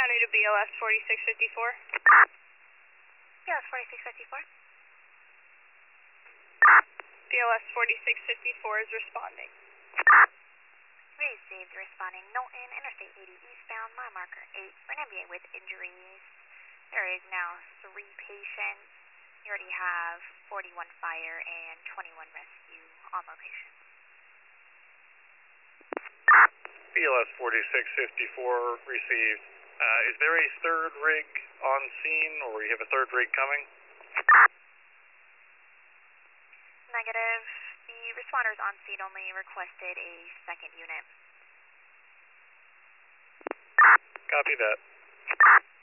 County to BLS 4654. BLS 4654. BLS 4654 is responding. Received, responding. Knowlton, Interstate 80 eastbound, mile marker 8, for an MBA with injuries. There is now 3 patients. You already have 41 fire and 21 rescue on location. BLS 4654 received. Is there a third rig on scene, or you have a third rig coming? Negative. The responders on scene only requested a second unit. Copy that.